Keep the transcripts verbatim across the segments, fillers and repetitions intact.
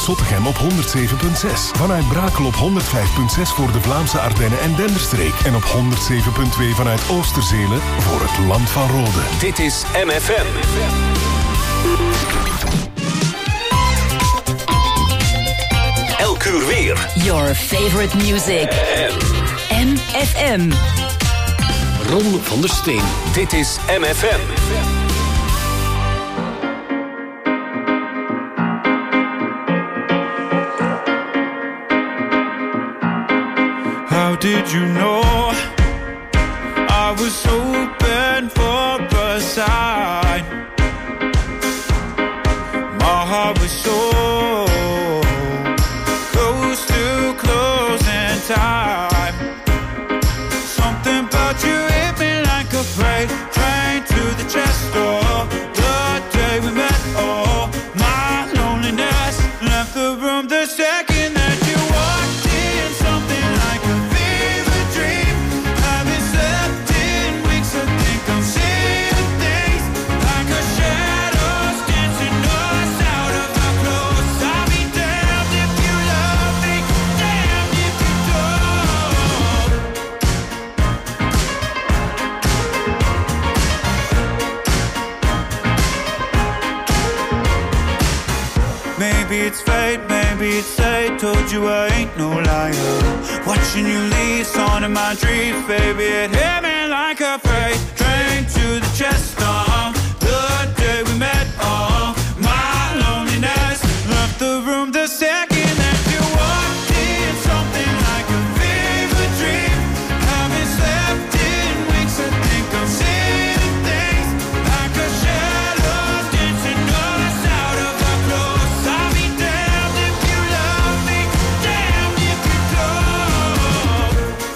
Zottegem op honderd zeven komma zes. Vanuit Brakel op honderd vijf komma zes voor de Vlaamse Ardennen en Denderstreek. En op honderd zeven komma twee vanuit Oosterzelen voor het Land van Rode. Dit is M F M. Elk uur weer. Your favorite music. M F M. Ron van der Steen. Dit is M F M. How did you know I was open for a sign? My heart was so close to closing time. Something about you hit me like a freight train to the chest door. The day we met, oh, my loneliness left the room the second that you walked in. Something like a fever dream. Haven't slept in weeks, I think I'm seeing things like a shadows dancing us out of our clothes. I'll be damned if you love me, damned if you don't. Maybe it's fate, maybe it's fate. Told you I ain't no liar. Watching you leave, on in my dreams, baby, it hit me like a freight train to the chest. Uh, the day we met, uh, my loneliness left the room the second that you walked in. Something like a fever dream. Haven't slept in weeks, I think I'm seeing things like a shadow dancing us out of our clothes. I'll be damned if you love me, damned if you don't.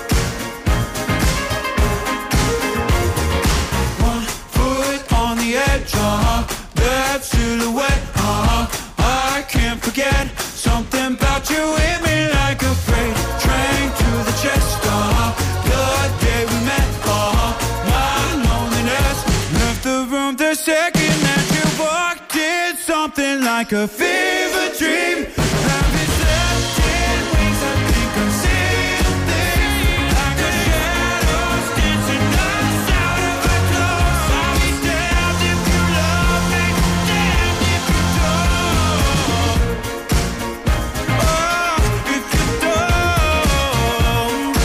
One foot on the edge, uh-huh, that silhouette, uh-huh, I can't forget. Something about you hit me like a freight train to the chest, uh-huh, the day we met, uh-huh, my loneliness left the room the second that you walked in. Something like a fever dream. Haven't slept in weeks, I think I'm seeing things like a shadows dancing us out of our clothes. I'll be damned if you love me, damned if you don't. Oh, if you don't.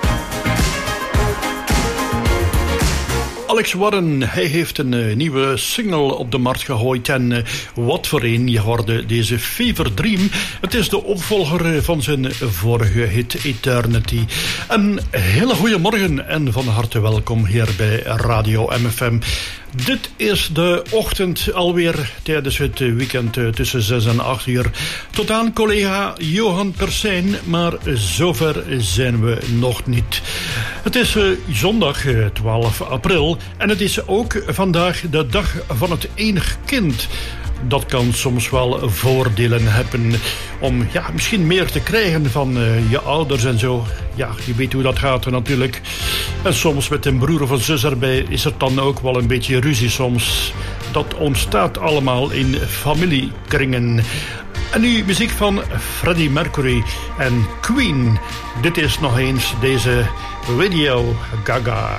Alex Warren, hij heeft een uh, nieuwe single op de markt gegooid. En uh, wat voor een, je hoorde deze Fever Dream. Het is de opvolger van zijn vorige hit Eternity. Een hele goede morgen en van harte welkom hier bij Radio M F M. Dit is de ochtend alweer tijdens het weekend tussen zes en acht uur. Tot aan collega Johan Persijn, maar zover zijn we nog niet. Het is uh, zondag uh, twaalf april en het is ook vandaag de dag van het enig kind. Dat kan soms wel voordelen hebben om ja, misschien meer te krijgen van uh, je ouders en zo. Ja, je weet hoe dat gaat natuurlijk. En soms met een broer of een zus erbij is er dan ook wel een beetje ruzie soms. Dat ontstaat allemaal in familiekringen. En nu muziek van Freddie Mercury en Queen. Dit is nog eens deze Radio Gaga.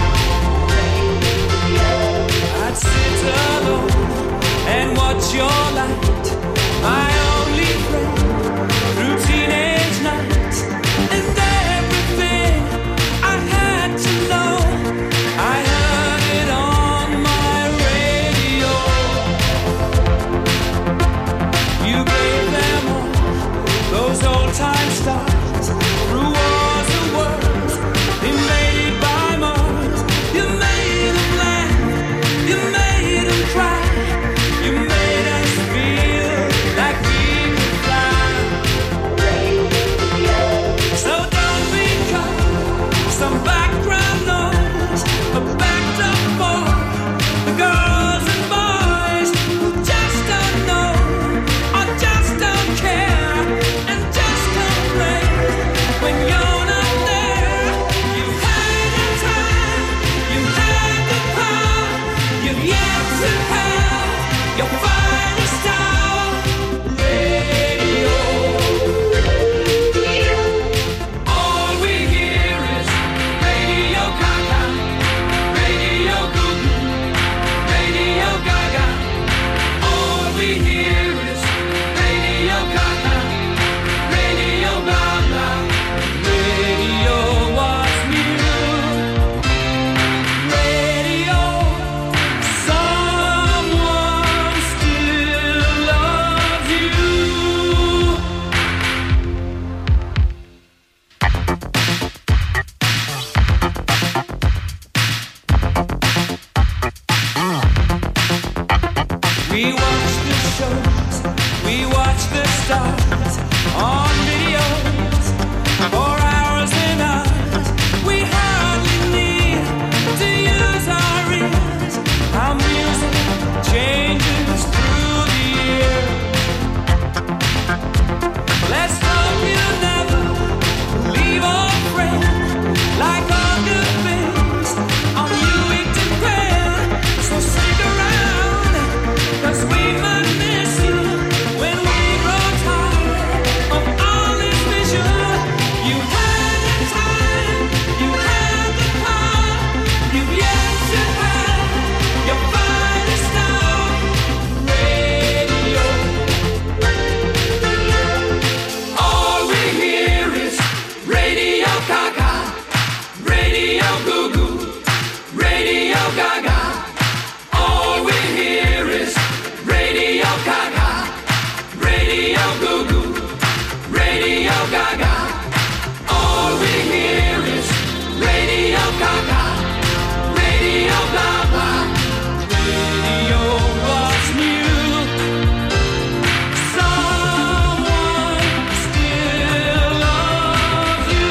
I'd sit alone and watch your light, my only friend, through teenage nights, and everything I had to know, I heard it on my radio. You gave them all those old time stars, through wars and worlds, invaded by Mars. You made them laugh, you made them cry, you made us feel watch the shows, we watch the stars on videos for hours and hours. We hardly need to use our ears. Our music changes through the year. Let's hope you'll never leave our friend. Like all good things, on you it depends. So stick around, 'cause we might miss you when we grow tired of all this vision. You had the time, you had the power, you've yet to have your finest hour. Radio. All we hear is Radio Gaga, Radio Goo Goo, Radio Gaga. All we hear is Radio Gaga, Radio Goo Goo, Radio Gaga. All we hear is Radio Gaga, Radio blah blah. Radio was new. Someone still loves you.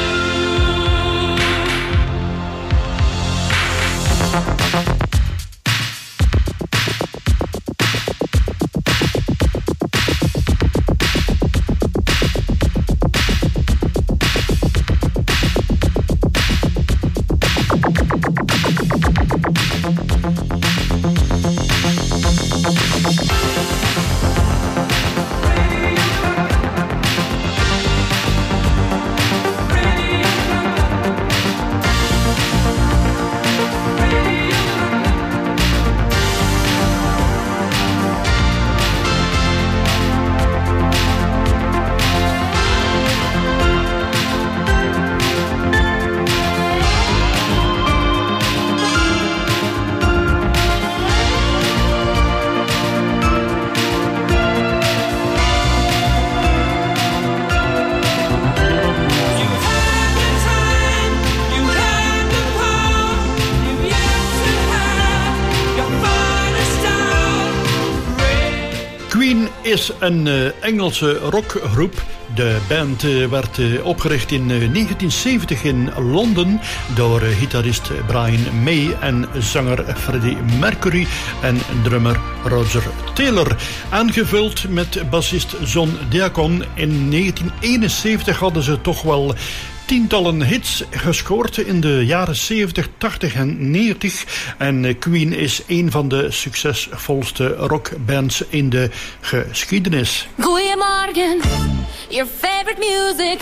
You had the time, you had the power, you've yet to have your finest hour. Queen is een eh, Engelse rockgroep. De band eh, werd eh, opgericht in eh, negentien zeventig in Londen door eh, gitarist Brian May en zanger Freddie Mercury en drummer Roger Taylor. Aangevuld met bassist John Deacon. In negentien eenenzeventig hadden ze toch wel tientallen hits gescoord in de jaren zeventig, tachtig en negentig. En eh, Queen is een van de succesvolste rockbands in de geschiedenis. Goeiemorgen, your favorite music.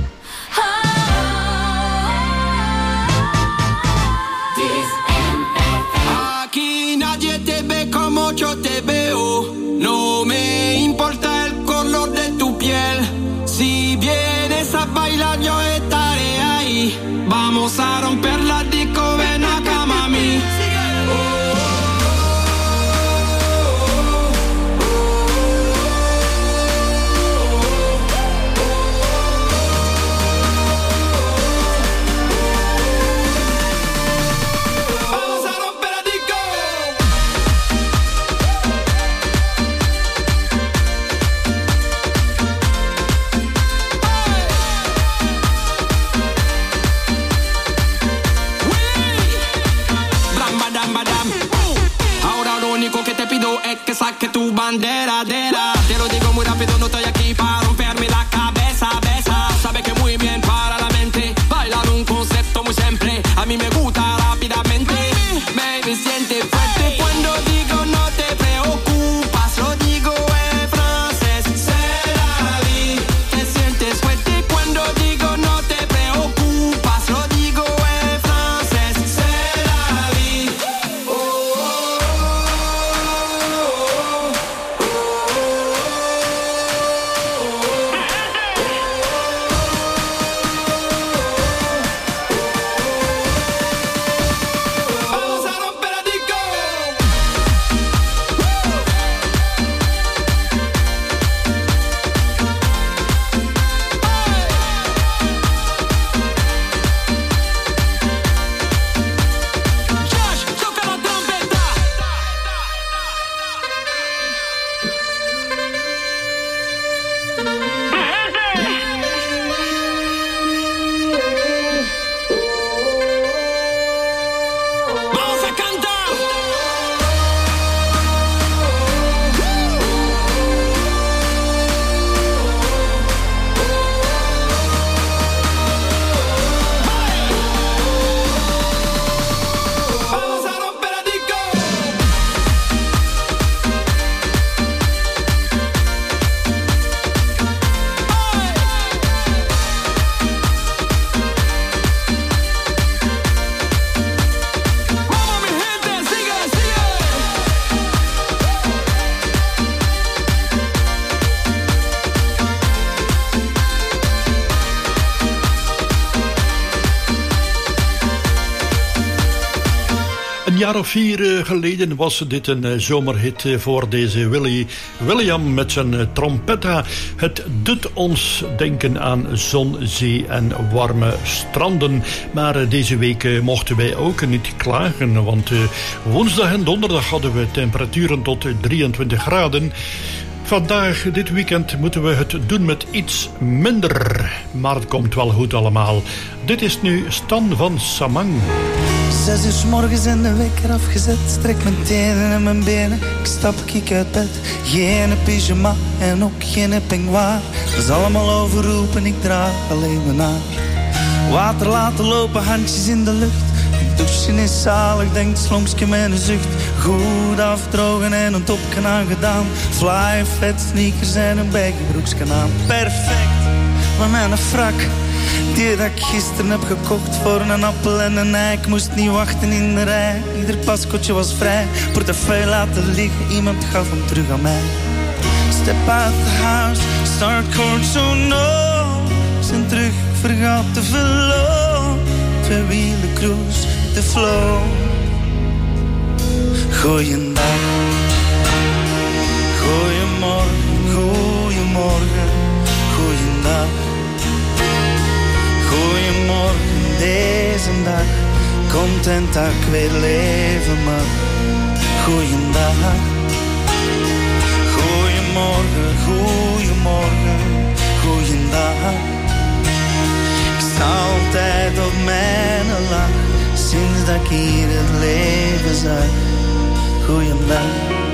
Aquí nadie te ve como yo te veo. No me importa el color de tu piel. Si vienes a bailar yo estaré ahí. Vamos a romper la disco, ven acá mami. Vamos a romper la disco. Ahora lo único que te pido es que saque tu bandera, dera. Te lo digo muy rápido, no estoy aquí para romperme la cabeza, besa. Sabe que muy bien para la mente. Bailar un concepto muy simple. A mí me gusta rápidamente. Baby, siente fuerte cuando digo no te preocupas. Lo digo en francés, c'est la vie. Te sientes fuerte cuando digo no te preocupas. Lo digo en francés, c'est la vie. Oh, oh, oh, oh, oh. Een jaar of vier geleden was dit een zomerhit voor deze Willie William met zijn trompetta. Het doet ons denken aan zon, zee en warme stranden. Maar deze week mochten wij ook niet klagen, want woensdag en donderdag hadden we temperaturen tot drieëntwintig graden. Vandaag, dit weekend, moeten we het doen met iets minder. Maar het komt wel goed allemaal. Dit is nu Stan van Samang. Zes uur 's morgens en de wekker afgezet. Strek mijn tenen en mijn benen. Ik stap kiek uit bed. Geen pyjama en ook geen peignoir. Dat is allemaal overroepen, ik draag alleen mijn haar. Water laten lopen, handjes in de lucht. Douchen is zalig, denkt slomsje met een zucht. Goed afdrogen en een topje aangedaan. Fly, vet sneakers en een bijgebroeksje aan. Perfect, maar mijn frak, die dat ik gisteren heb gekocht voor een appel en een ei. Ik moest niet wachten in de rij, ieder pascootje was vrij. Portefeuille laten liggen, iemand gaf hem terug aan mij. Step out the house, start chord so no. Zijn terug, ik vergat te verloren. Twee wielen cruise, de flow. Goeiedag, goeiemorgen, goeiemorgen, goeiedag. Goeiemorgen, deze dag, content dat ik weer leven mag. Goeiedag, goeiemorgen, goeiemorgen, goeiedag. Ik sta altijd op mijn lach, sinds dat ik hier het leven zag. Goeiedag.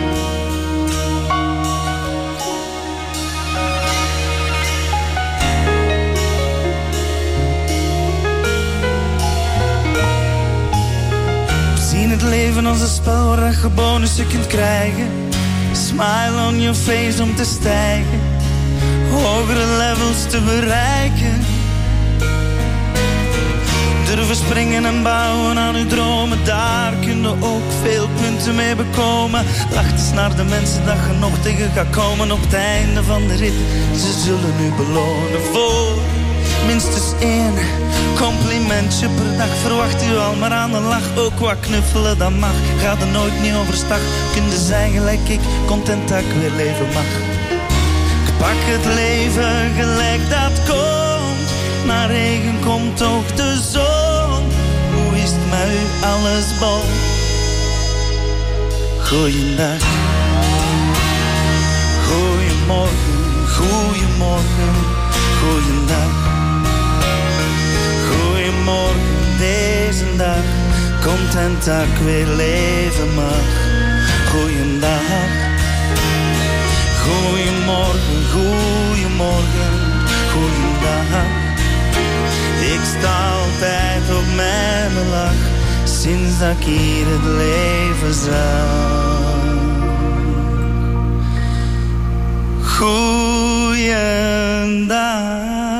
Zien het leven als een spel waar je bonussen kunt krijgen. Smile on your face om te stijgen, hogere levels te bereiken. Durven springen en bouwen aan uw dromen, daar kun je ook veel punten mee bekomen. Lach eens naar de mensen dat je nog tegen gaat komen. Op het einde van de rit, ze zullen u belonen voor minstens één complimentje per dag. Verwacht u al maar aan de lach, ook wat knuffelen dat mag. Ga er nooit niet overstag, kun je zijn gelijk ik, content dat ik weer leven mag. Ik pak het leven gelijk dat komt, na regen komt ook de zon. Hoe is het met u alles bol? Goeiedag, goeiemorgen, goeiemorgen, goeiedag. Goeiemorgen, deze dag, content dat ik weer leven mag. Goeiedag, goeiemorgen, goeiemorgen, goeiedag. Ik sta altijd op mijn lach, sinds dat ik hier het leven zag. Goeiedag.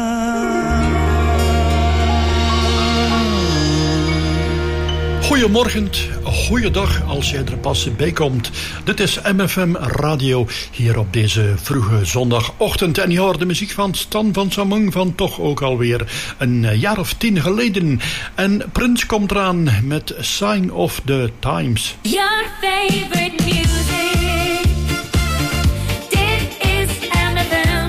Goedemorgen, goeiedag als jij er pas bij komt. Dit is M F M Radio hier op deze vroege zondagochtend. En je hoort de muziek van Stan van Samang van toch ook alweer een jaar of tien geleden. En Prins komt eraan met Sign of the Times. Your favorite music. Dit is M F M.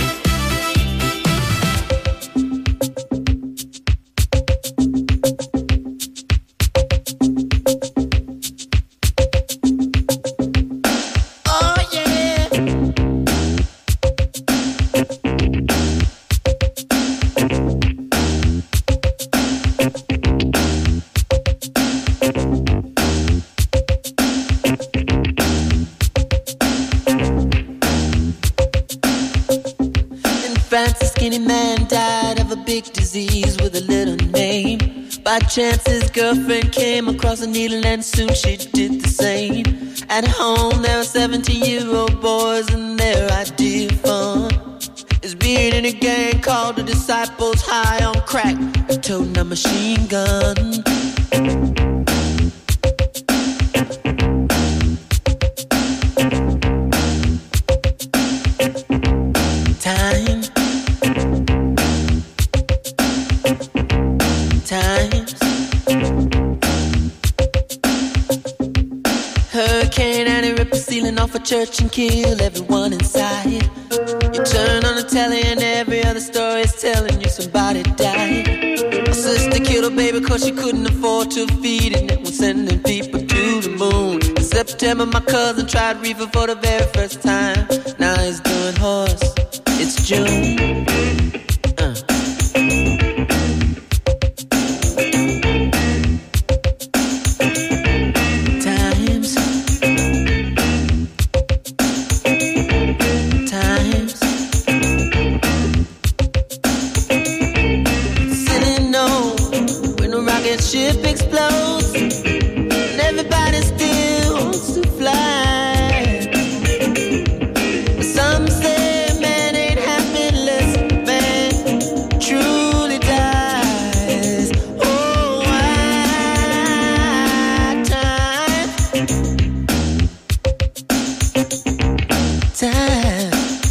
By chance his girlfriend came across a needle and soon she did the same. At home there were seventeen-year-old boys and their idea of fun is being in a gang called the Disciples, high on crack, and toting a machine gun. Time, times. for church and kill everyone inside. You turn on the telly and every other story is telling you somebody died. My sister killed her baby cause she couldn't afford to feed it, and was sending people to the moon. In September my cousin tried reefer for the very first time. Now he's doing horse. It's June. uh. Ship explodes and everybody still wants to fly. Some say man ain't happy unless man truly dies. Oh, why time, time.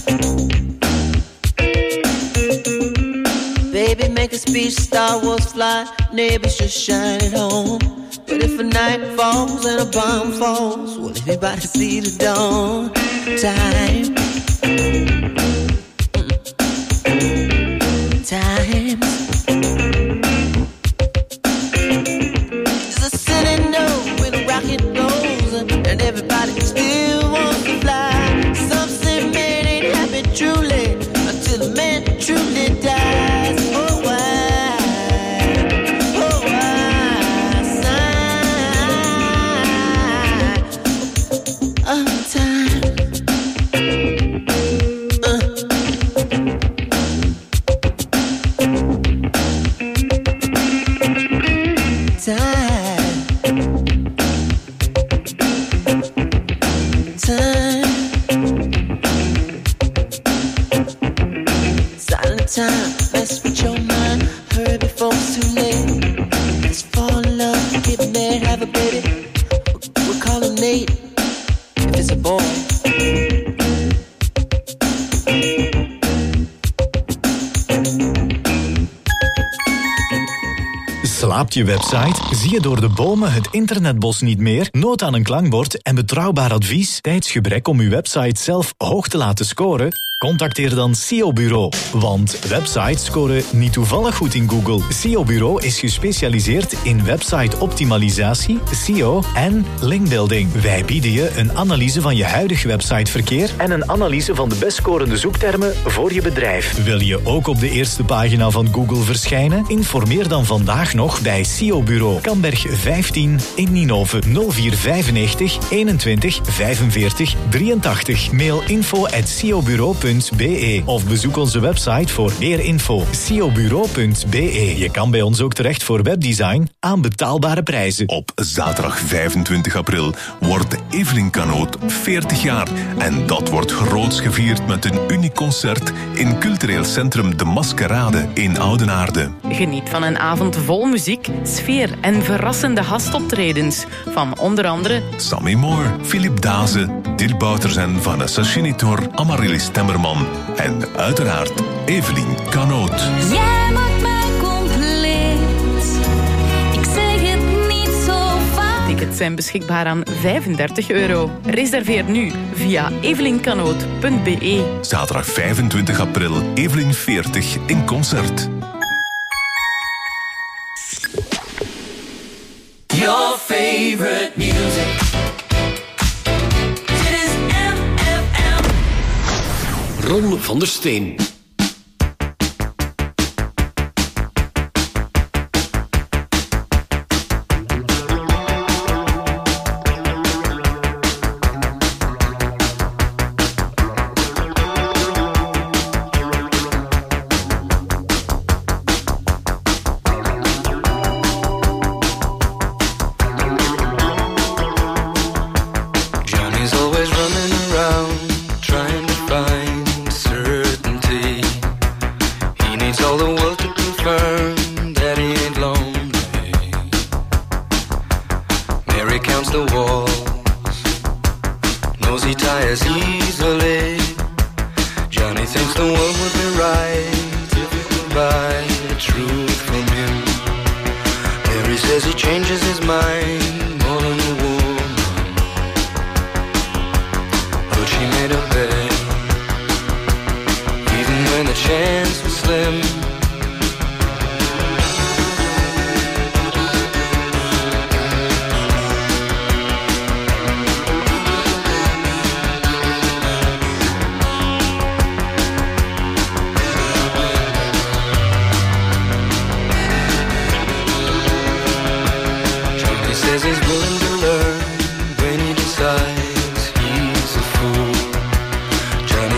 Baby, make a speech, Star Wars fly. Neighbors just shine at home. But if a night falls and a bomb falls, will anybody see the dawn? Time, time. There's a city note when a rocket goes, and everybody still wants to fly. Some say man ain't happy truly until a man truly dies. Oh, why? Time, mess with your mind, hurry before it's too late. Let's fall in love, get married, have a baby. We'll call him Nate, if it's a boy. Slaapt je website? Zie je door de bomen het internetbos niet meer? Nood aan een klankbord en betrouwbaar advies? Tijdsgebrek om uw website zelf hoog te laten scoren? Contacteer dan S E O Bureau. Want websites scoren niet toevallig goed in Google. S E O Bureau is gespecialiseerd in website-optimalisatie, S E O en linkbuilding. Wij bieden je een analyse van je huidige websiteverkeer en een analyse van de best scorende zoektermen voor je bedrijf. Wil je ook op de eerste pagina van Google verschijnen? Informeer dan vandaag nog bij S E O Bureau. Kamberg vijftien in Ninove nul vier vijfennegentig eenentwintig vijfenveertig drieëntachtig. Mail info at s e o bureau punt b e of bezoek onze website voor meer info. s e o bureau punt b e. Je kan bij ons ook terecht voor webdesign aan betaalbare prijzen. Op zaterdag vijfentwintig april wordt Evelien Kanoot veertig jaar. En dat wordt groots gevierd met een uniek concert in cultureel centrum De Maskerade in Oudenaarde. Geniet van een avond vol muziek, sfeer en verrassende gastoptredens van onder andere Sammy Moore, Philip Daze, Dirk Bouters en Vanessa Chinitor, Amaryllis Temmerman en uiteraard Evelien Kanoot. Jij maakt mij compleet. Ik zeg het niet zo vaak. Tickets zijn beschikbaar aan vijfendertig euro. Reserveer nu via evelinkanoot punt b e. Zaterdag vijfentwintig april, Evelien veertig in concert. Your favorite music. Dit is M F M. Ron van der Steen. Johnny's always running around trying to find certainty.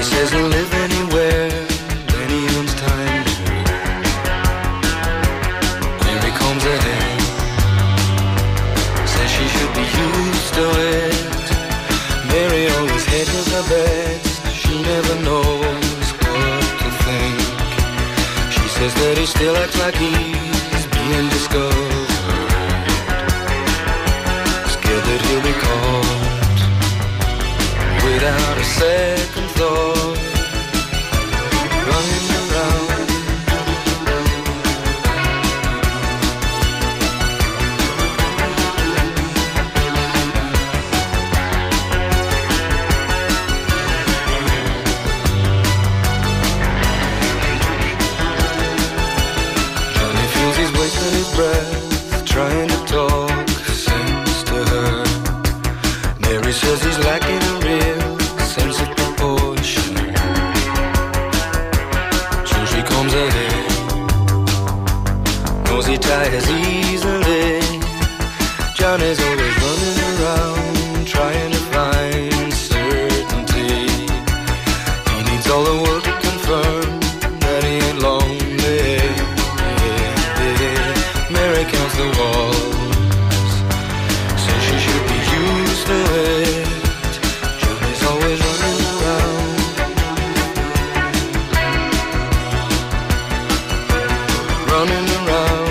says he'll live anywhere when he owns time. Here he comes ahead. Says she should be used to it. Mary always hedges her bets. She never knows what to think. She says that he still acts like he's being discovered. Scared that he'll be caught without a second thought, running around. Johnny feels he's wasting his breath, trying to talk sense to her. Mary says he's lacking a real sense of proportion. So she comes ahead, knows he tires easily. Johnny's always running around, trying to find certainty. He needs all the world to confirm that he ain't lonely. Mary counts the walls, says she should be used to it. Johnny's always running around, running around.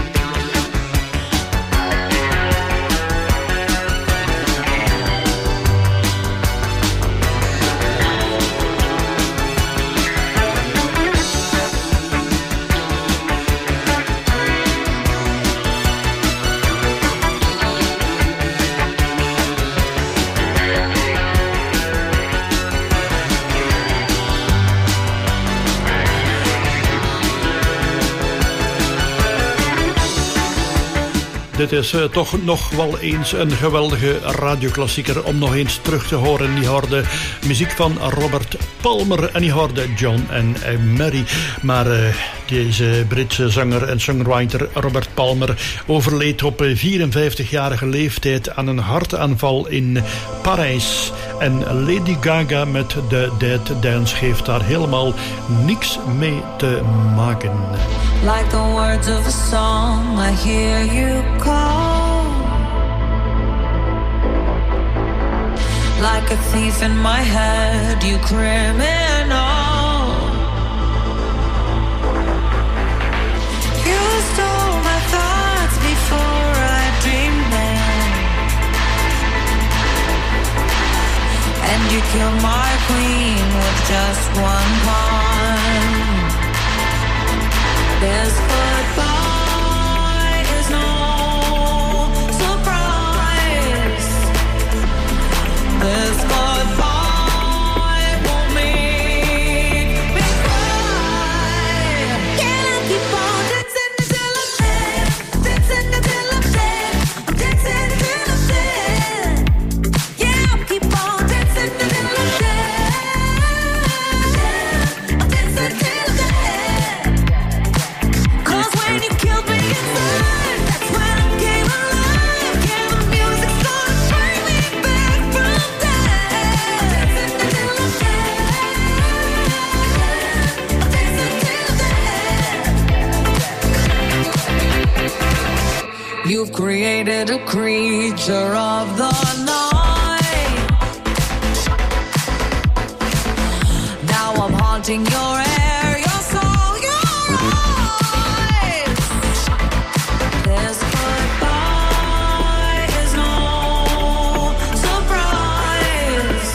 Dit is uh, toch nog wel eens een geweldige radioklassieker om nog eens terug te horen. Je hoorde muziek van Robert Palmer en je hoorde John en uh, Mary. Maar uh, deze Britse zanger en songwriter Robert Palmer overleed op vierenvijftigjarige leeftijd aan een hartaanval in Parijs. En Lady Gaga met de Dead Dance heeft daar helemaal niks mee te maken. Like the words of a song, I hear you call. Like a thief in my head, you criminal. You stole my thoughts before I dreamed them, and you killed my queen with just one pawn. This goodbye is no surprise. This goodbye won't make me cry. Can I keep on dancing until I'm dead? Dancing until I'm dead. I'm dancing until I'm dead. Yeah, I'll keep on dancing until I'm dead. I'm dancing until I'm dead. When you killed me inside, that's when I came alive. Yeah, the music's gonna bring me back from death. Dancing until I'm dead. Dancing until I'm dead. You've created a creature of the night. Now I'm haunting your air, your soul, your eyes. This goodbye is no surprise.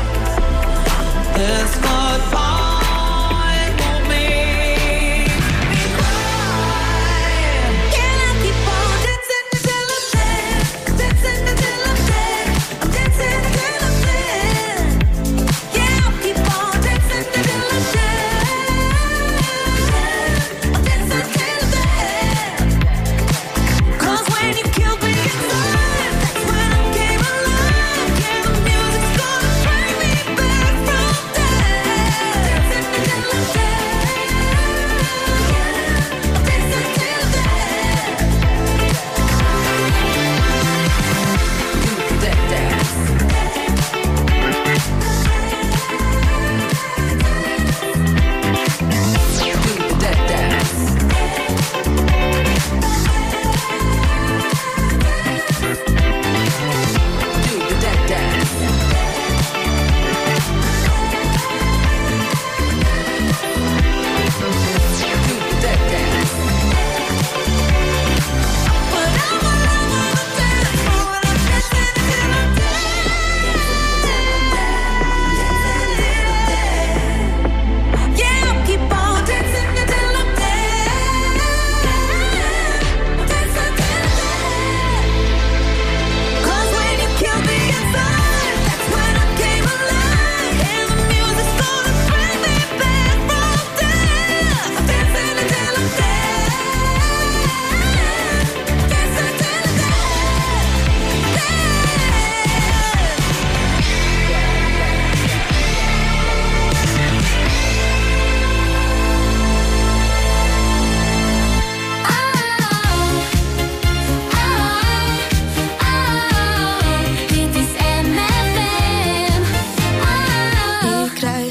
This goodbye won't make me cry. Can I keep on dancing until I'm dead? Dancing until I'm dead. I'm dancing until I'm dead. Yeah, I'll keep on dancing until I'm dead. I'm dancing until I'm dead. 'Cause when you killed me inside, that's when I came alive. Yeah, the music's gonna bring me back from death.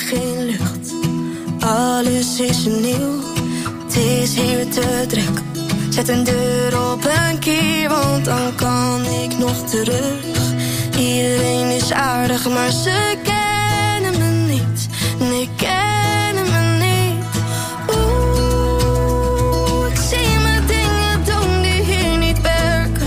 geen lucht. Alles is nieuw, het is hier te druk. Zet een deur op een kier, want dan kan ik nog terug. Iedereen is aardig, maar ze kennen me niet. Nee, kennen me niet. Oeh, ik zie me dingen doen die hier niet werken.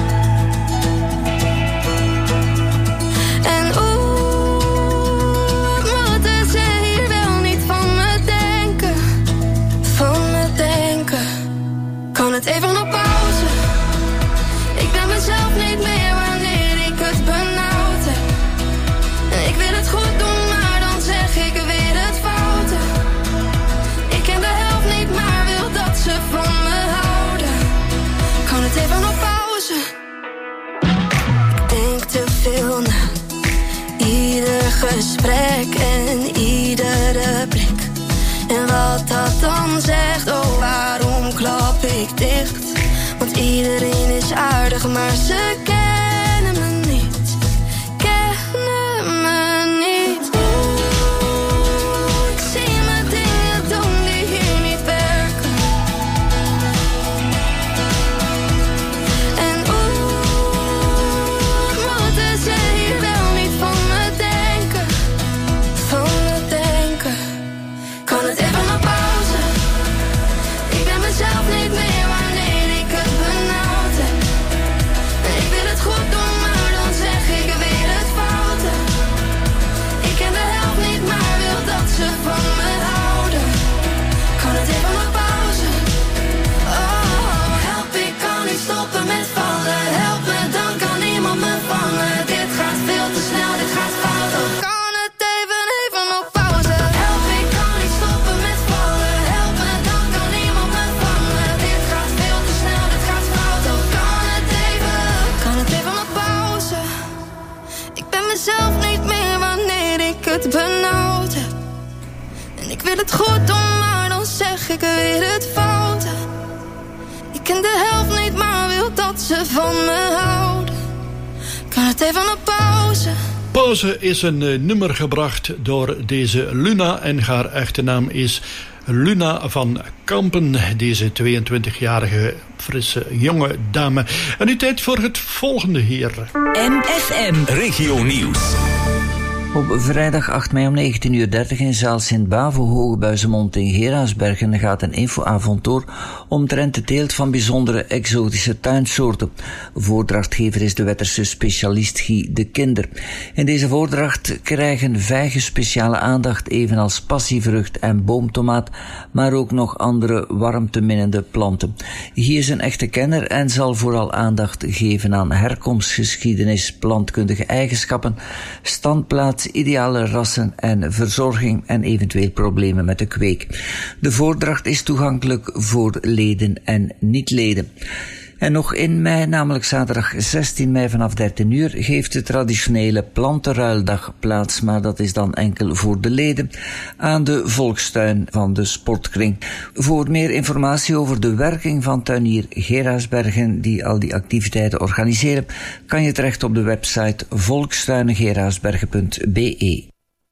En oeh, wat moeten ze hier wel niet van me denken? Van me denken. Kan het even op pauze? Ik ben mezelf niet meer wanneer ik het benauwd heb. En ik wil het goed doen, maar dan zeg ik weer het foute. Ik ken de helft niet, maar wil dat ze van me houden. Kan het even op pauze? Ik denk te veel na. Ieder gesprek en iedere blik. En wat dat dan zegt, oh waarom klap ik dicht? Want iedereen is aardig, maar ze kennen me niet. Kennen me niet. Oeh, ik zie me dingen doen die hier niet werken. En oeh, moeten ze hier wel niet van me denken? Van me denken. Kan het even op pauze? Ik ben mezelf niet meer wanneer ik het benauwd heb. En ik wil het goed doen, maar dan zeg ik weer het foute. Ik ken de helft niet, maar wil dat ze van me houden. Kan het even op pauze? Oh, help, ik kan niet stoppen met vallen. Help me, dan kan niemand me vangen. Dit gaat veel te snel, dit gaat fout. Oh, kan het even, even op pauze? Help, ik kan niet stoppen met vallen. Help me, dan kan niemand me vangen. Dit gaat veel te snel, dit gaat fout. Oh, kan het even, kan het even op pauze? Ik ben mezelf niet meer wanneer ik het benauwd heb. En ik wil het goed doen, maar dan zeg ik weer het foute. Ik ken de helft niet, maar wil dat ze van me houden. Kan het even op pauze? Pauze is een uh, nummer gebracht door deze Luna en haar echte naam is Luna van Kampen, deze tweeëntwintigjarige frisse jonge dame. En nu tijd voor het volgende hier. M F M Regio Nieuws. Op vrijdag acht mei om negentien uur dertig in zaal Sint-Bavo, Hogebuizemond in Geraardsbergen gaat een infoavond door omtrent de teelt van bijzondere exotische tuinsoorten. Voordrachtgever is de Wetterse specialist Guy de Kinder. In deze voordracht krijgen vijgen speciale aandacht, evenals passievrucht en boomtomaat, maar ook nog andere warmteminnende planten. Guy is een echte kenner en zal vooral aandacht geven aan herkomstgeschiedenis, plantkundige eigenschappen, standplaats, ideale rassen en verzorging en eventueel problemen met de kweek. De voordracht is toegankelijk voor leden en niet-leden. En nog in mei, namelijk zaterdag zestien mei vanaf dertien uur, geeft de traditionele plantenruildag plaats, maar dat is dan enkel voor de leden, aan de volkstuin van de sportkring. Voor meer informatie over de werking van tuinier Geraardsbergen, die al die activiteiten organiseren, kan je terecht op de website volkstuingeraardsbergen punt b e.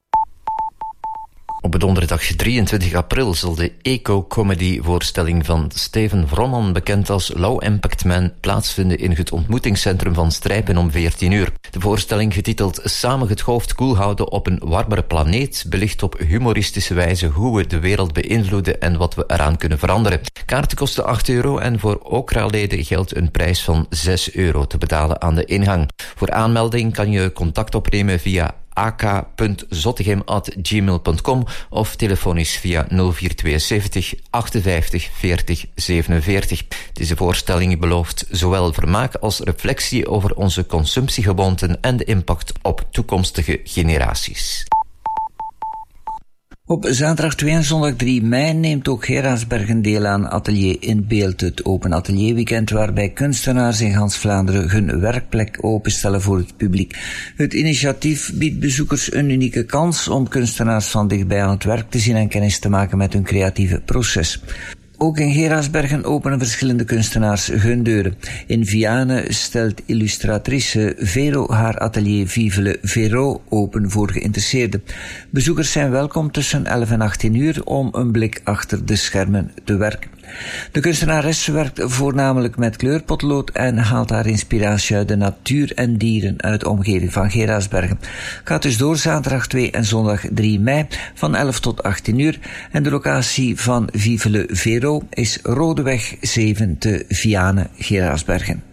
Op donderdag drieëntwintig april zal de eco-comedy-voorstelling van Steven Vromman, bekend als Low Impact Man, plaatsvinden in het ontmoetingscentrum van Strijpen om veertien uur. De voorstelling, getiteld Samen het hoofd koel houden op een warmere planeet, belicht op humoristische wijze hoe we de wereld beïnvloeden en wat we eraan kunnen veranderen. Kaarten kosten acht euro en voor Okra-leden geldt een prijs van zes euro te betalen aan de ingang. Voor aanmelding kan je contact opnemen via a k punt zottegem at gmail punt com of telefonisch via nul vier tweeënzeventig achtenvijftig veertig zevenenveertig. Deze voorstelling belooft zowel vermaak als reflectie over onze consumptiegewoonten en de impact op toekomstige generaties. Op zaterdag twee en zondag drie mei neemt ook Geraardsbergen deel aan Atelier in Beeld, het open atelierweekend waarbij kunstenaars in gans Vlaanderen hun werkplek openstellen voor het publiek. Het initiatief biedt bezoekers een unieke kans om kunstenaars van dichtbij aan het werk te zien en kennis te maken met hun creatieve proces. Ook in Geraardsbergen openen verschillende kunstenaars hun deuren. In Vianen stelt illustratrice Vero haar atelier Vivele Vero open voor geïnteresseerden. Bezoekers zijn welkom tussen elf en achttien uur om een blik achter de schermen te werken. De kunstenares werkt voornamelijk met kleurpotlood en haalt haar inspiratie uit de natuur en dieren uit de omgeving van Geraardsbergen. Gaat dus door zaterdag twee en zondag drie mei van elf tot achttien uur en de locatie van Vivele Vero is Rodeweg zeven te Vianen, Geraardsbergen.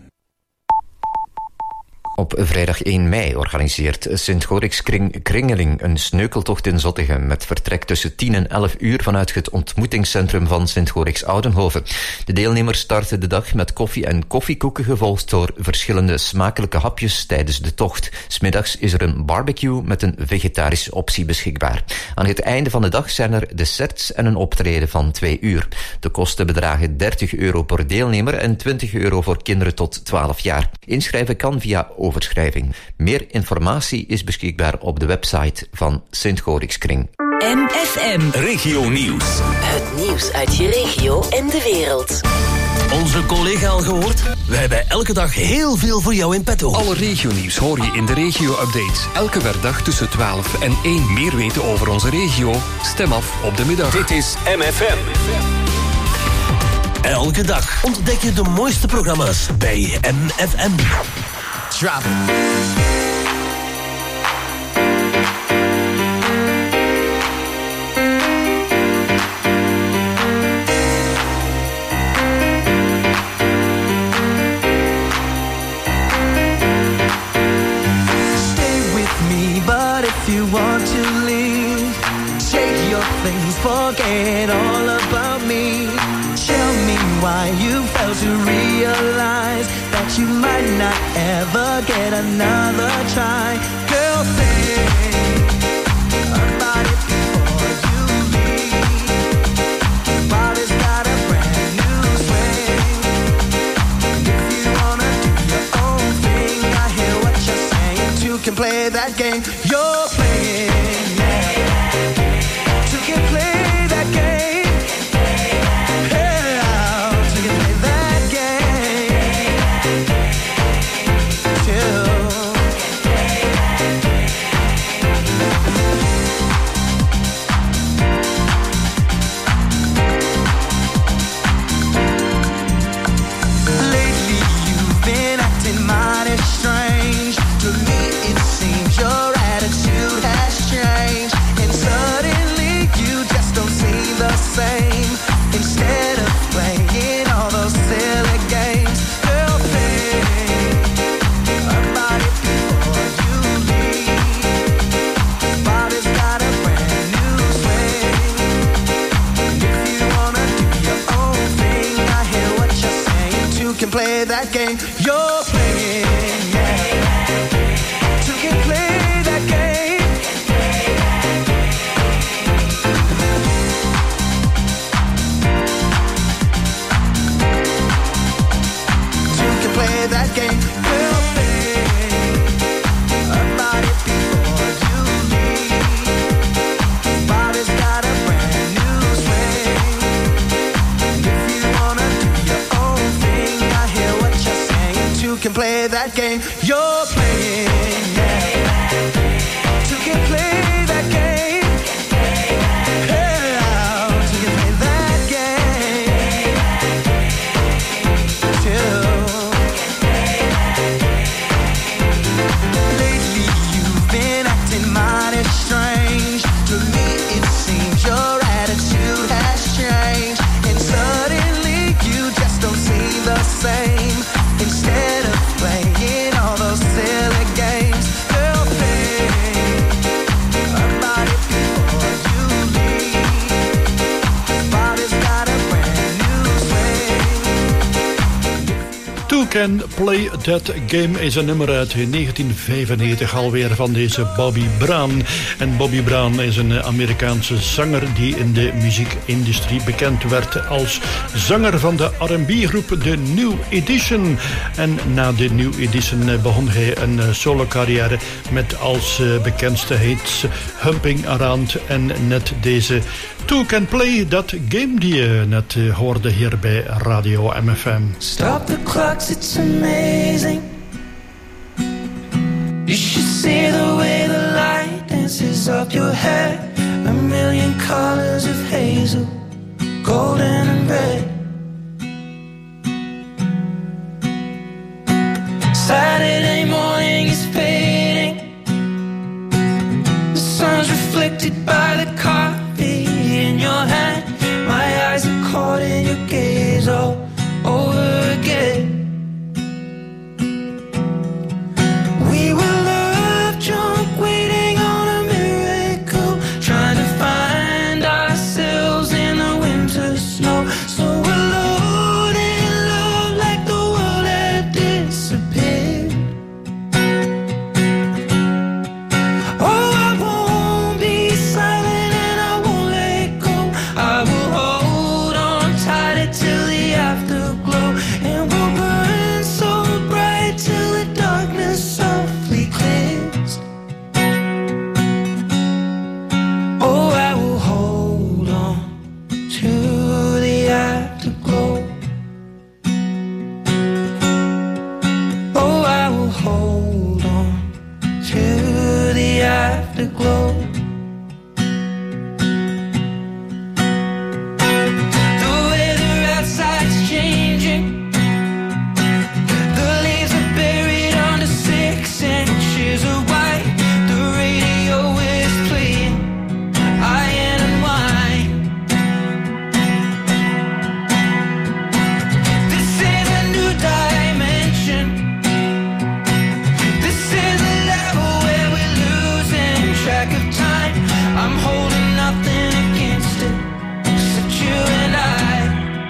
Op vrijdag één mei organiseert Sint-Gorikskring Kringeling een sneukeltocht in Zottegem met vertrek tussen tien en elf uur vanuit het ontmoetingscentrum van Sint-Goriks Oudenhoven. De deelnemers starten de dag met koffie en koffiekoeken, gevolgd door verschillende smakelijke hapjes tijdens de tocht. 'S Middags is er een barbecue met een vegetarische optie beschikbaar. Aan het einde van de dag zijn er desserts en een optreden van twee uur. De kosten bedragen dertig euro per deelnemer en twintig euro voor kinderen tot twaalf jaar. Inschrijven kan via overschrijving. Meer informatie is beschikbaar op de website van Sint-Gorikskring. M F M Regio Nieuws. Het nieuws uit je regio en de wereld. Onze collega al gehoord? We hebben elke dag heel veel voor jou in petto. Alle regionieuws hoor je in de regio-updates. Elke werkdag tussen twaalf en één. Meer weten over onze regio? Stem af op de middag. Dit is M F M. Elke dag ontdek je de mooiste programma's bij M F M. Drop it. You want to leave, take your things, forget all about me. Tell me why you failed to realize that you might not ever get another try. Girl, think about it before you leave. Body's got a brand new swing. If you wanna do your own thing, I hear what you're saying. Two can play that game. You're play that game you're playing, yeah. Two can play that game. Two can play that game. Girl, think about it before you leave. Body's got a brand new swing. And if you wanna do your own thing, you can play that game you're playing, yeah. Two can play that game. Yeah, two can play that game too. Lately you've been acting mighty strange. To me it seems your attitude has changed, and suddenly you just don't seem the same. Instead of playing all those silly games, Can Play That Game is een nummer uit negentien vijfennegentig alweer van deze Bobby Brown. En Bobby Brown is een Amerikaanse zanger die in de muziekindustrie bekend werd als zanger van de R en B-groep The New Edition. En na de New Edition begon hij een solo-carrière met als bekendste hits Humping Around en net deze Two Can Play That Game die je net hoorde hier bij Radio M F M. Stop the clocks, it's amazing. You should see the way the light dances up your hair. A million colors of hazel, golden and red. Saturday morning is fading. The sun's reflected by the coffee in your hand. My eyes are caught in your gaze all over again. We were love drunk, waiting on a miracle, trying to find ourselves in the winter snow. So alone in love, like the world had disappeared. Oh, I won't be silent and I won't let go. I will hold on tight till the afterglow, and we'll burn so bright till the darkness softly clears. Oh, I will hold on to the afterglow. Oh, I will hold on to the afterglow. The weather outside's changing. The leaves are buried under six inches of white. The radio is playing iron and wine. This is a new dimension. This is a level where we're losing track of time. I'm holding nothing against it, except you and I.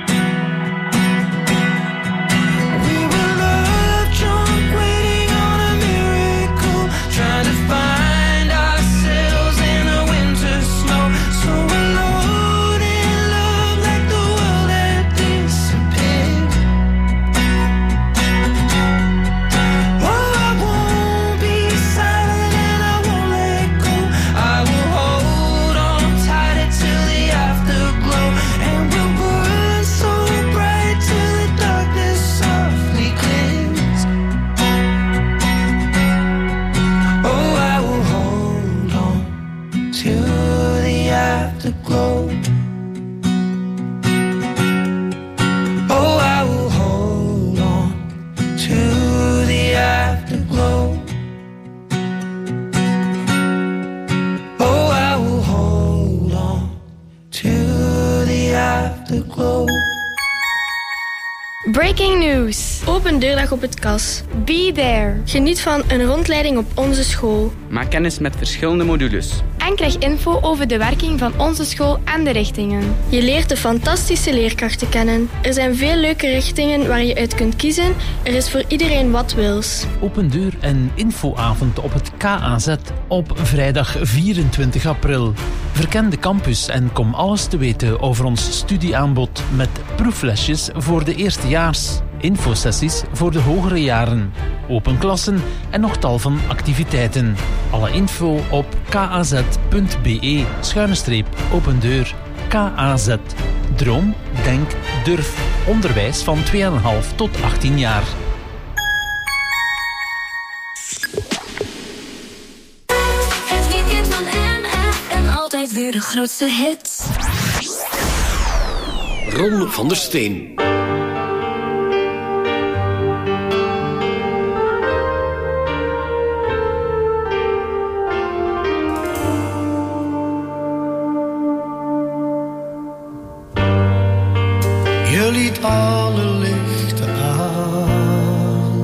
We were love drunk, waiting on a miracle, trying to find ourselves in the winter snow. So alone in love, like the world had disappeared. Oh, I won't be silent and I won't let go. I will hold on tight till the afterglow, and we'll burn so bright till the darkness softly clears. Oh, I will hold on to the afterglow. Oh, I will hold on to the afterglow. Oh, I will hold on to the afterglow. Breaking news. Open deurdag op het Kas. Be there. Geniet van een rondleiding op onze school. Maak kennis met verschillende modules. En krijg info over de werking van onze school en de richtingen. Je leert de fantastische leerkrachten kennen. Er zijn veel leuke richtingen waar je uit kunt kiezen. Er is voor iedereen wat wils. Open deur en infoavond op het K A Z op vrijdag vierentwintig april. Verken de campus en kom alles te weten over ons studieaanbod met proeflesjes voor de eerstejaars, infosessies voor de hogere jaren, open klassen en nog tal van activiteiten. Alle info op kaz.be schuine streep open deur. K A Z. Droom, denk, durf. Onderwijs van twee komma vijf tot achttien jaar. Het weekend van M F M, altijd weer de grootste hits. Ron van der Steen. Je liet alle lichten aan.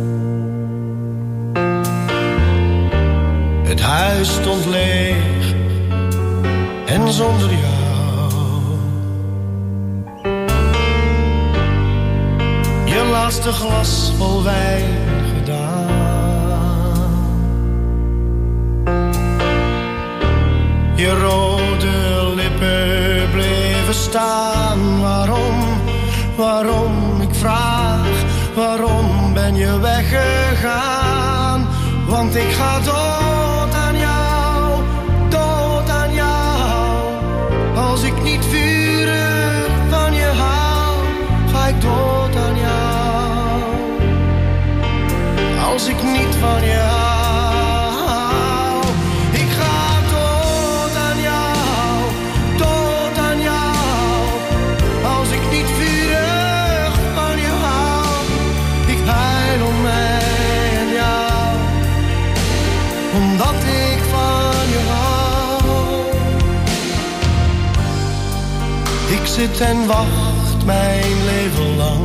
Het huis stond leeg en zonder jou. Je las laatste glas vol wijn gedaan. Je rode lippen bleven staan. Waarom, waarom, ik vraag, waarom ben je weggegaan? Want ik ga dood aan jou, dood aan jou. Als ik niet vurig van je hou, ga ik dood aan jou. Als ik niet van je hou, ik ga dood aan jou, dood aan jou. Als ik niet vurig van je hou, ik huil om mij en jou, omdat ik van je hou. Ik zit en wacht mijn leven lang.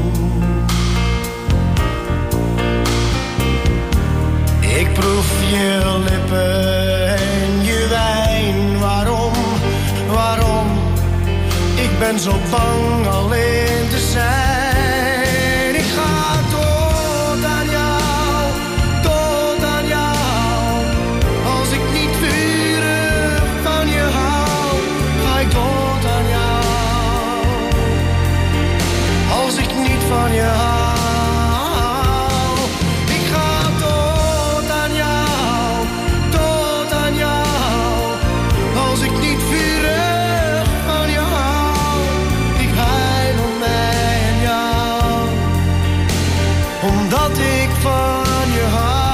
Ik proef je lippen en je wijn. Waarom, waarom? Ik ben zo bang alleen te zijn. Ik ga dood aan jou, dood aan jou. Als ik niet vurig van je hou, ga ik dood aan jou. Als ik niet van je hou. Dat ik van je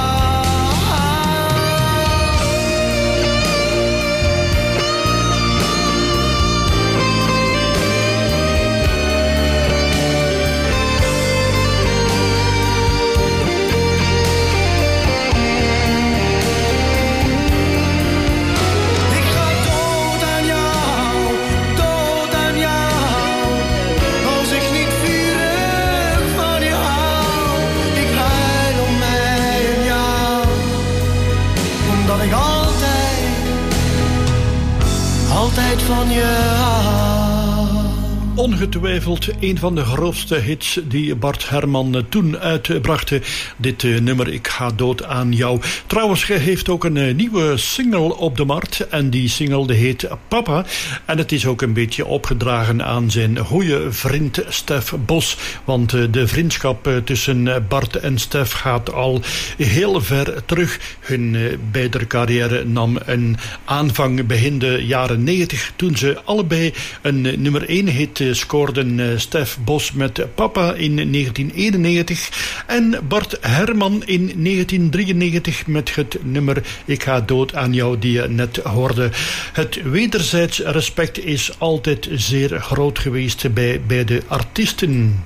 altijd van je hou. Ongetwijfeld een van de grootste hits die Bart Herman toen uitbracht. Dit uh, nummer Ik ga dood aan jou. Trouwens, hij heeft ook een uh, nieuwe single op de markt. En die single die heet Papa. En het is ook een beetje opgedragen aan zijn goede vriend Stef Bos. Want uh, de vriendschap uh, tussen Bart en Stef gaat al heel ver terug. Hun uh, beider carrière nam een aanvang begin de jaren negentig. Toen ze allebei een uh, nummer één hit uh, scoorden. Uh, Stef Bos met Papa in negentien eenennegentig. En Bart Herman in negentien drieënnegentig met het nummer Ik ga dood aan jou die je net hoorde. Het wederzijds respect is altijd zeer groot geweest bij beide artiesten.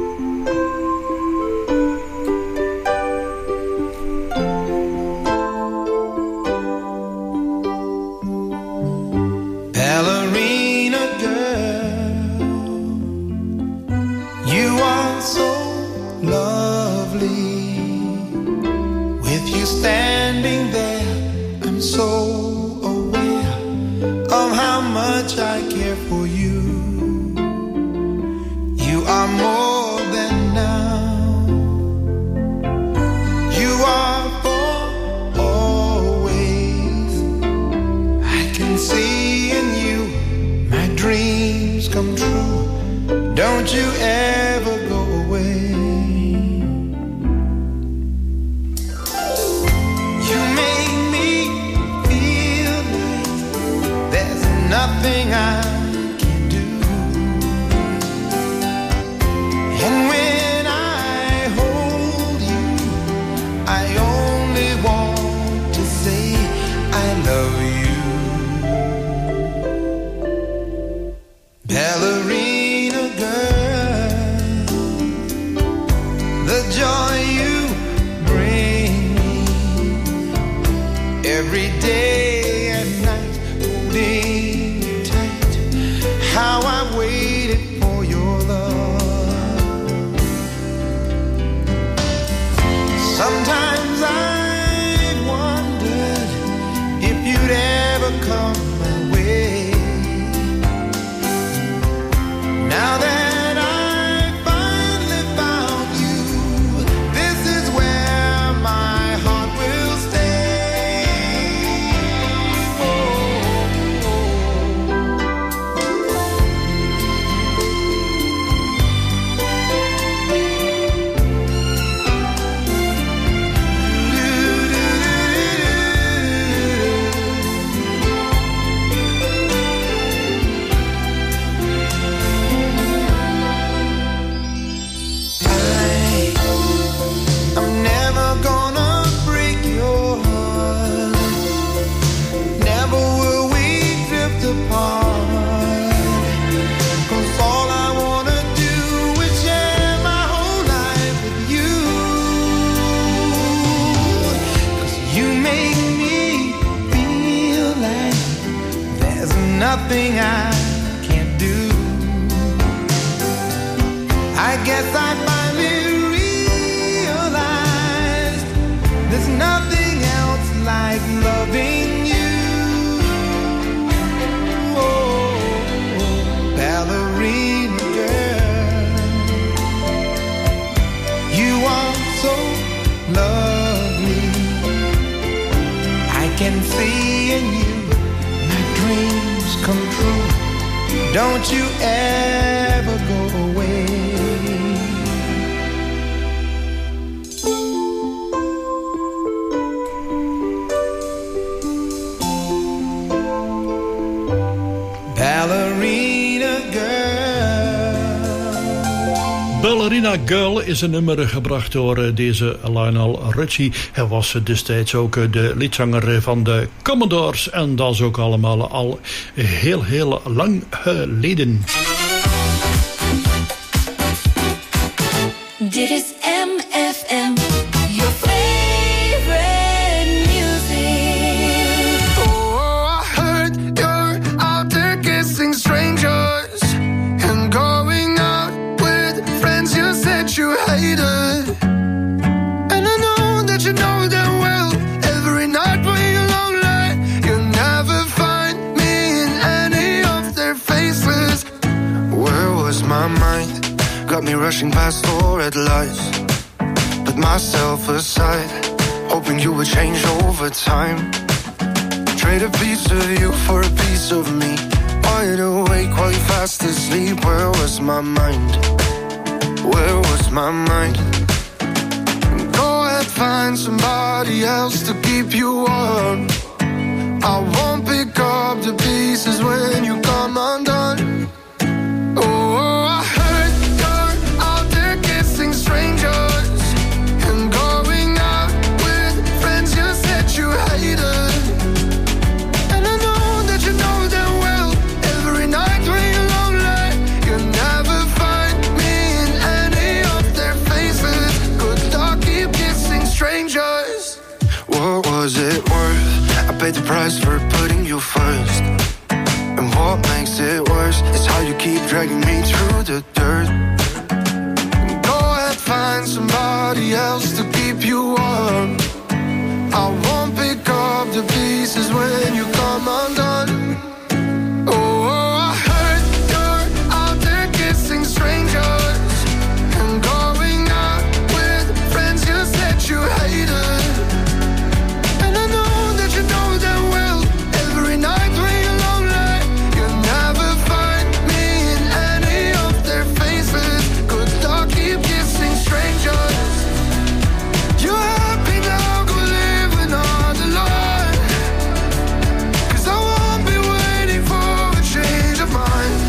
Ballerina girl, you are so lovely. With you standing there, I'm so aware of how much I care for you. You are more than now. You are for always. I can see in you my dreams come true. Don't you ever go away. You make me feel like there's nothing I can do. And when I hold you, I only want to say I love you. Ballerina girl, the joy you bring me every day and night, holding you tight. How I waited for your love. nothing I can't do. I guess I finally realized there's nothing else like loving you. Oh, ballerina girl, you are so lovely. I can see in you my dreams come true. Don't you ever go away. Ballerina girl. Ballerina Girl is een nummer gebracht door deze Lionel Richie. Hij was destijds ook de liedzanger van de Commodores. En dat is ook allemaal al heel, heel lang geleden. Dit is M F M, your favorite music. Oh, I heard you're out there kissing strangers and going out with friends you said you hated. And I know that you know them well. Every night when you're lonely, you never find me in any of their faces. Where was my mind? Got me rushing past four red lights. Put myself aside, hoping you would change over time. Trade a piece of you for a piece of me. Wide awake while you fast asleep. Where was my mind? Where was my mind? Go ahead, find somebody else to keep you warm. I won't pick up the pieces when you come undone. Oh, I heard you're out there kissing strangers and going out with friends you said you hated. And I know that you know them well. Every night when you're lonely, you never find me in any of their faces. Good luck, keep kissing strangers. What was it worth? I paid the price for putting you first. And what makes it worse is how you keep dragging me through the dirt. Go ahead, find somebody else to keep you warm. I won't pick up the pieces when you come undone. Oh, I heard you're out there kissing strangers and going out with friends you said you hated. And I know that you know them well. Every night when you're lonely, you never find me in any of their faces. Good luck, keep kissing strangers. You're happy now, go living on the line. 'Cause I won't be waiting for a change of mind.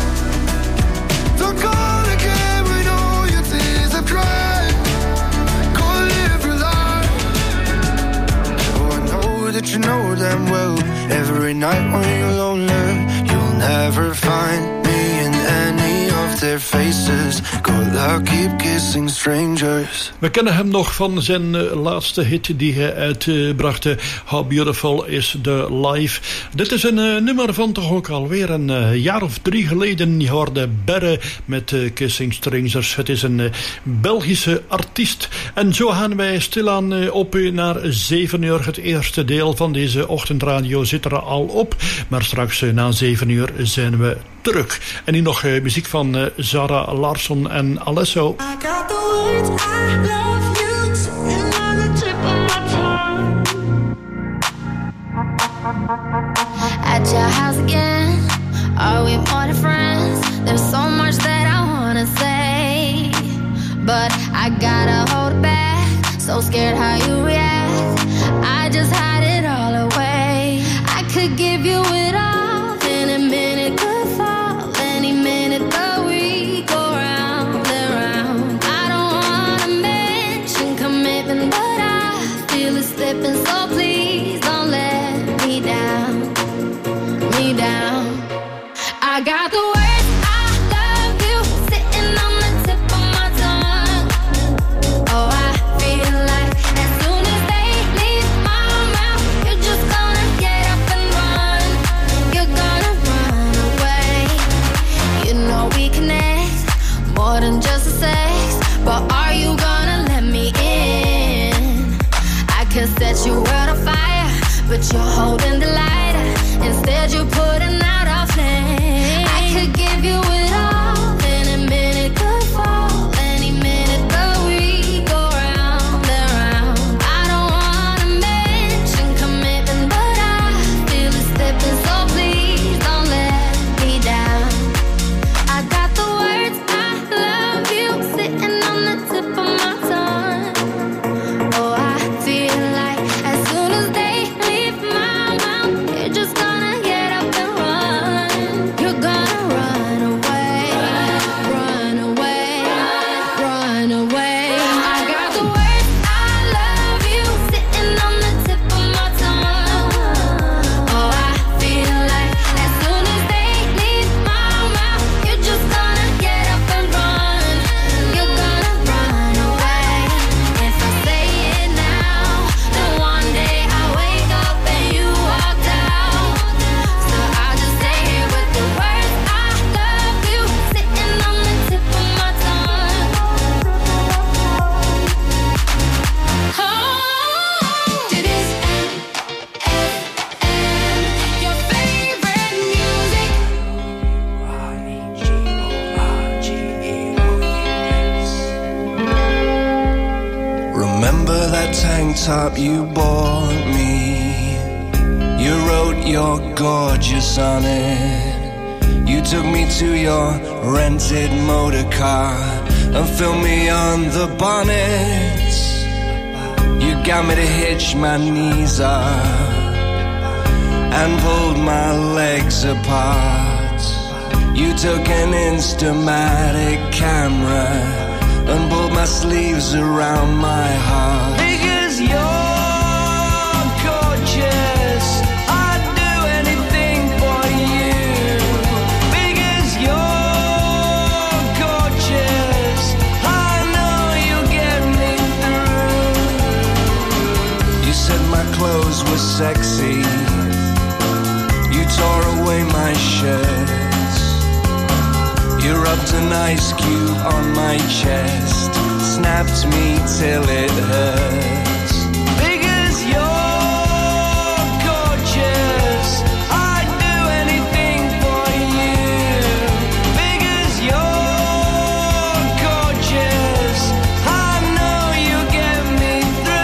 Don't call again when all your tears have dried. Go live your life. Oh, I know that you know them well. Every night when you're lonely, you'll never find me in any of their faces. Good luck, keep kissing strangers. We kennen hem nog van zijn uh, laatste hit die hij uitbracht. Uh, How Beautiful is the Life. Dit is een uh, nummer van toch ook alweer een uh, jaar of drie geleden. Je hoorde Berre met uh, Kissing Strangers. Het is een uh, Belgische artiest. En zo gaan wij stilaan uh, op uh, naar zeven uur. Het eerste deel van deze ochtendradio zit er al op. Maar straks uh, na zeven uur zijn we terug. En nu nog uh, muziek van uh, Zara Larsson en Alesso. I got the words I love you sitting on the tip of my tongue. At your house again, are we more than friends? There's so much that I wanna say, but I gotta hold it back. So scared how you react. I just hide it all away. I could give you it all, any minute could fall, any minute the week go round and round. I don't wanna mention commitment, but I feel it slipping, so please don't let me down, me down. I got the words I love you sitting on the tip of my tongue. Oh, I feel like as soon on top you bought me. You wrote you're gorgeous on it. You took me to your rented motor car and filmed me on the bonnet. You got me to hitch my knees up and pulled my legs apart. You took an Instamatic camera and pulled my sleeves around my heart. Because you're gorgeous, I'd do anything for you. Because you're gorgeous, I know you'll get me through. You said my clothes were sexy. You tore away my shirts. You rubbed an ice cube on my chest, snapped me till it hurts. Because you're gorgeous, I'd do anything for you. Because you're gorgeous, I know you'll get me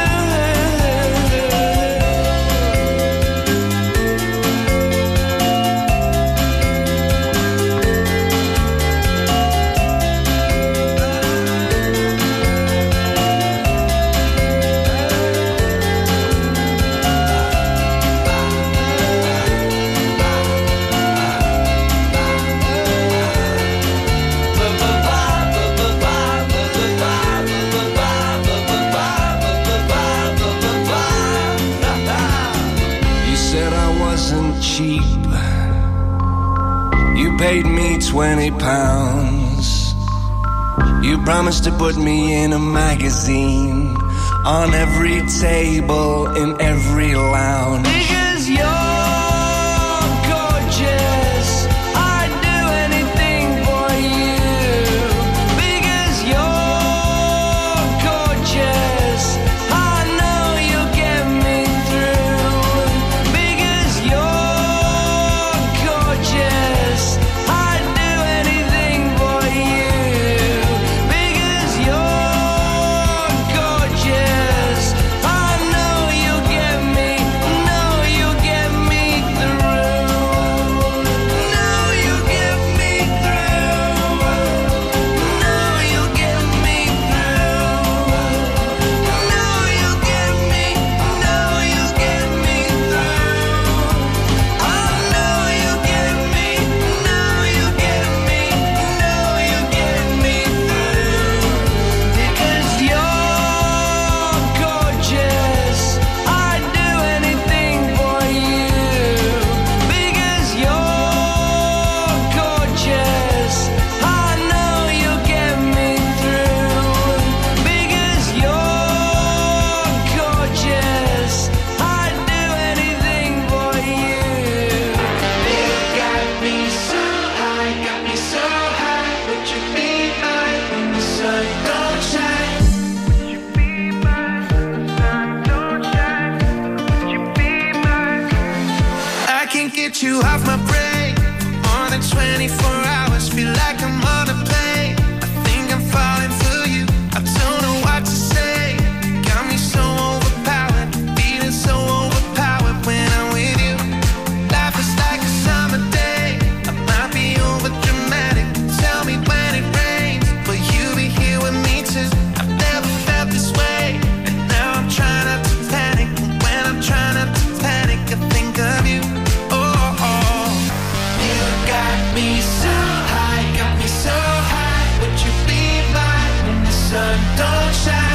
You said I wasn't cheap. You paid me twenty pounds. You promised to put me in a magazine, on every table, in every lounge. Because you're gorgeous, I'd do anything for you. Because you're gorgeous, I know you'll get me through. Because you're gorgeous, I'd do anything for you. Because you're gorgeous, I know you'll get me, know you'll get me through. Know you'll get me through. Know you'll get me through. Know you'll get me, know you'll get me through. I know you'll get me, know you'll get me, know you'll get me through. Because you're gorgeous, I'd do anything for you. Because you're gorgeous, I know you'll get me through. Because you're gorgeous, I'd do anything for you. You got me so high, got me so high. Would you be mine when the sun don't shine? Would you be mine when the sun don't shine? Would you be mine? I can't get you off my brain for more than twenty-four hours. Feel like I'm on a plane. I think I'm falling for you. I don't know what to say. Got me so overpowered, feeling so overpowered when I'm with you. Life is like a summer day. I might be over dramatic. Tell me when it rains, will you be here with me too? I've never felt this way, and now I'm trying not to panic. And when I'm trying not to panic, I think of you. Oh, oh. You got me so high, got me so high. Would you be mine when the sun don't shine?